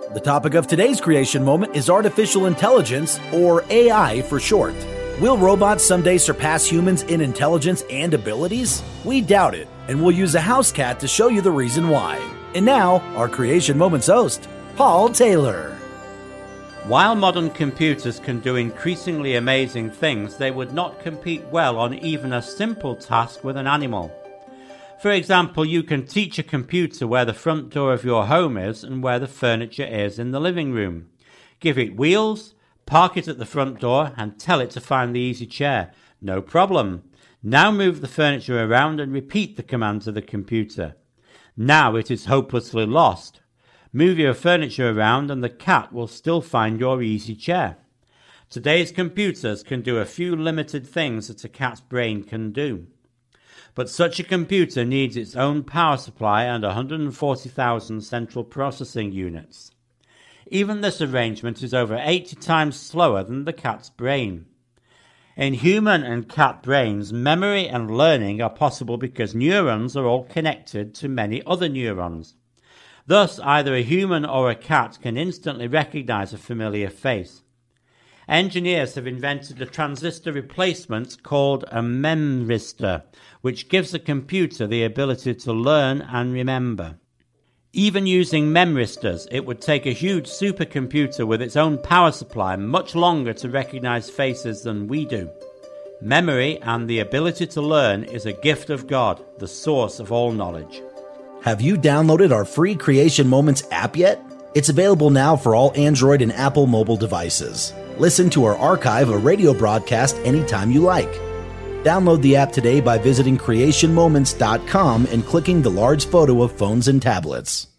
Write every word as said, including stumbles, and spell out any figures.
The topic of today's creation moment is artificial intelligence, or A I for short. Will robots someday surpass humans in intelligence and abilities? We doubt it, and we'll use a house cat to show you the reason why. And now, our Creation Moments host, Paul Taylor. While modern computers can do increasingly amazing things, they would not compete well on even a simple task with an animal. For example, you can teach a computer where the front door of your home is and where the furniture is in the living room. Give it wheels, park it at the front door, and tell it to find the easy chair. No problem. Now move the furniture around and repeat the command to the computer. Now it is hopelessly lost. Move your furniture around and the cat will still find your easy chair. Today's computers can do a few limited things that a cat's brain can do. But such a computer needs its own power supply and one hundred forty thousand central processing units. Even this arrangement is over eighty times slower than the cat's brain. In human and cat brains, memory and learning are possible because neurons are all connected to many other neurons. Thus, either a human or a cat can instantly recognize a familiar face. Engineers have invented a transistor replacement called a memristor, which gives a computer the ability to learn and remember. Even using memristors, it would take a huge supercomputer with its own power supply much longer to recognize faces than we do. Memory and the ability to learn is a gift of God, the source of all knowledge. Have you downloaded our free Creation Moments app yet? It's available now for all Android and Apple mobile devices. Listen to our archive of radio broadcast anytime you like. Download the app today by visiting creation moments dot com and clicking the large photo of phones and tablets.